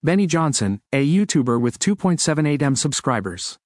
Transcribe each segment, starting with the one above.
Benny Johnson, a YouTuber with 2.78M subscribers.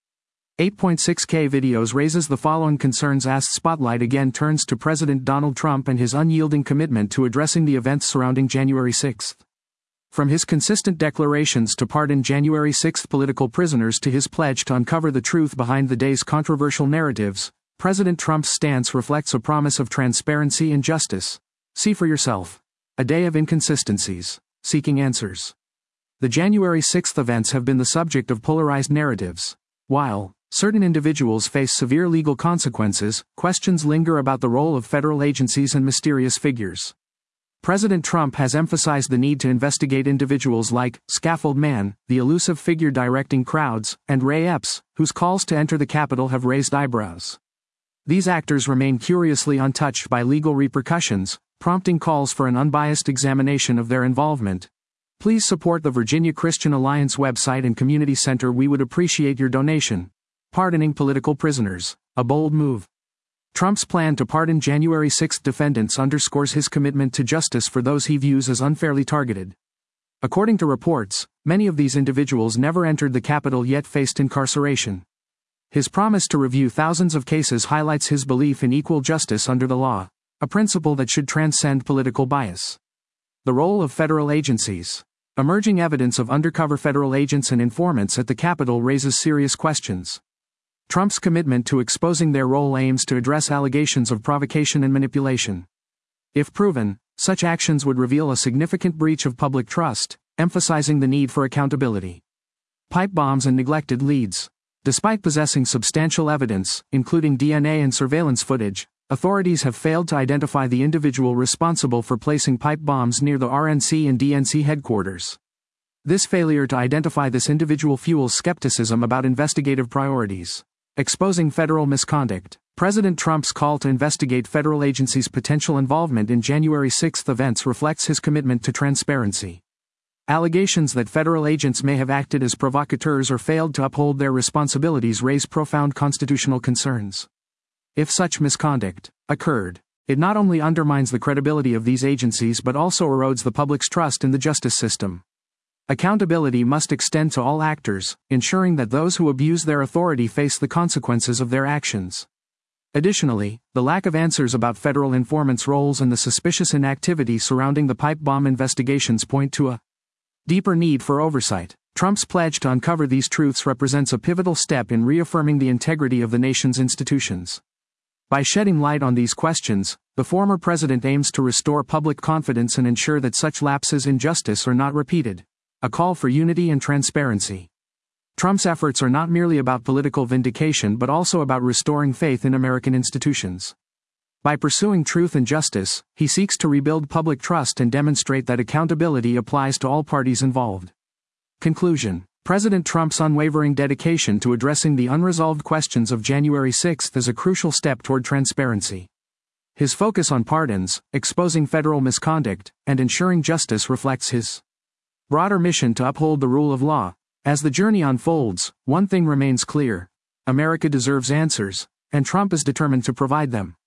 8.6K videos raises the following concerns as spotlight again turns to President Donald Trump and his unyielding commitment to addressing the events surrounding January 6. From his consistent declarations to pardon January 6 political prisoners to his pledge to uncover the truth behind the day's controversial narratives, President Trump's stance reflects a promise of transparency and justice. See for yourself. A day of inconsistencies, seeking answers. The January 6 events have been the subject of polarized narratives. While certain individuals face severe legal consequences, questions linger about the role of federal agencies and mysterious figures. President Trump has emphasized the need to investigate individuals like Scaffold Man, the elusive figure directing crowds, and Ray Epps, whose calls to enter the Capitol have raised eyebrows. These actors remain curiously untouched by legal repercussions, prompting calls for an unbiased examination of their involvement. Please support the Virginia Christian Alliance website and community center. We would appreciate your donation. Pardoning political prisoners, a bold move. Trump's plan to pardon January 6 defendants underscores his commitment to justice for those he views as unfairly targeted. According to reports, many of these individuals never entered the Capitol yet faced incarceration. His promise to review thousands of cases highlights his belief in equal justice under the law, a principle that should transcend political bias. The role of federal agencies. Emerging evidence of undercover federal agents and informants at the Capitol raises serious questions. Trump's commitment to exposing their role aims to address allegations of provocation and manipulation. If proven, such actions would reveal a significant breach of public trust, emphasizing the need for accountability. Pipe bombs and neglected leads. Despite possessing substantial evidence, including DNA and surveillance footage, authorities have failed to identify the individual responsible for placing pipe bombs near the RNC and DNC headquarters. This failure to identify this individual fuels skepticism about investigative priorities. Exposing federal misconduct. President Trump's call to investigate federal agencies' potential involvement in January 6 events reflects his commitment to transparency. Allegations that federal agents may have acted as provocateurs or failed to uphold their responsibilities raise profound constitutional concerns. If such misconduct occurred, it not only undermines the credibility of these agencies but also erodes the public's trust in the justice system. Accountability must extend to all actors, ensuring that those who abuse their authority face the consequences of their actions. Additionally, the lack of answers about federal informants' roles and the suspicious inactivity surrounding the pipe bomb investigations point to a deeper need for oversight. Trump's pledge to uncover these truths represents a pivotal step in reaffirming the integrity of the nation's institutions. By shedding light on these questions, the former president aims to restore public confidence and ensure that such lapses in justice are not repeated. A call for unity and transparency. Trump's efforts are not merely about political vindication but also about restoring faith in American institutions. By pursuing truth and justice, he seeks to rebuild public trust and demonstrate that accountability applies to all parties involved. Conclusion. President Trump's unwavering dedication to addressing the unresolved questions of January 6 is a crucial step toward transparency. His focus on pardons, exposing federal misconduct, and ensuring justice reflects his broader mission to uphold the rule of law. As the journey unfolds, one thing remains clear: America deserves answers, and Trump is determined to provide them.